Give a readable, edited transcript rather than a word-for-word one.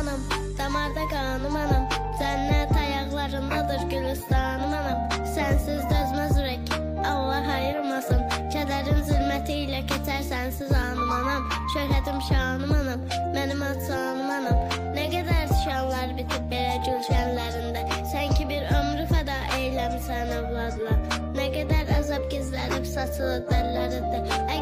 anam, damarda qanım anam, cənnət ayaqlarındadır gülüstanım anam. Sənsiz dözməz ürək, Allah ayırmasın, kədərin zülməti ilə keçər sənsiz anım anam. Şöhrətim şanım anam, mənim atsanım anam. Nə qədər şanlar bitib belə gülşənlərində, sən ki bir ömrü fəda eyləmsən övladla. Nə qədər əzab gizlənib saçılı dəllərində,